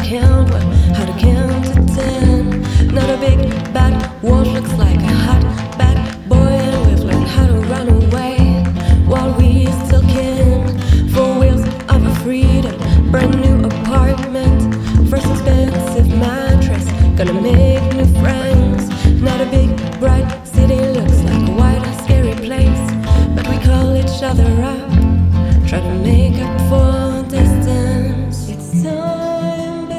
count, well, how to count to 10. Not a big bad wolf looks like a hot bad boy, and we've learned how to run away while we still can. 4 wheels of a freedom, brand new apartment, first expensive mattress, gonna make new friends. Not a big bright city, looks like a white scary place, but we call each other up, try to make up for